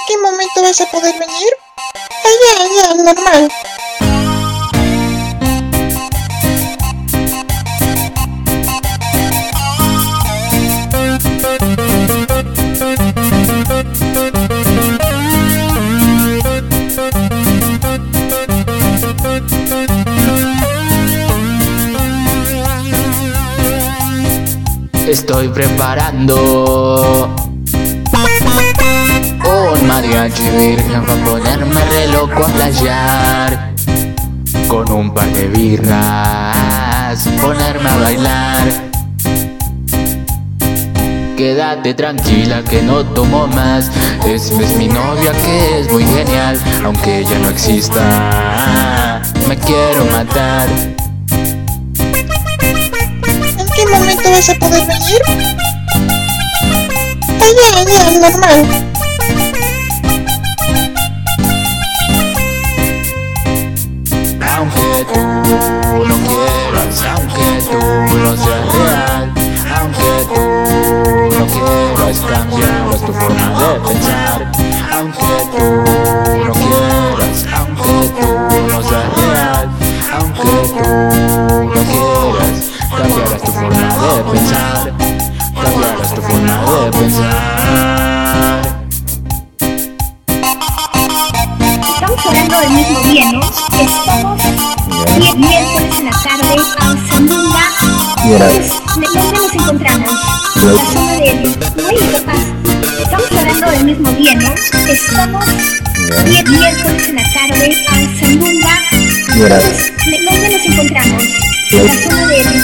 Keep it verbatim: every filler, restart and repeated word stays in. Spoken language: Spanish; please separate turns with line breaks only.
qué momento vas a poder venir? Ah, ya, ya, normal.
Estoy preparando un mariachi virgen para ponerme re loco a playar. Con un par de birras ponerme a bailar. Quédate tranquila que no tomo más. Es, es mi novia que es muy genial. Aunque ella no exista, me quiero matar.
¿En qué momento vas a poder venir? Ah, ya, ya, normal.
Aunque tú no quieras, aunque tú no seas real, aunque tú no quieras cambiar tu forma de pensar, aunque tú no quieras, aunque tú no seas real, aunque tú no quieras cambiar tu forma de pensar, cambiarás tu forma de pensar.
Estamos hablando del mismo día, ¿no? Estamos mi miércoles en la tarde en Sandunga. Entonces, ¿dónde nos encontramos? En la zona del... Uy, ¿qué pasa? Estamos hablando del mismo día, ¿no? Estamos mi miércoles en la tarde en Sandunga. Entonces, ¿dónde nos encontramos? En la zona del...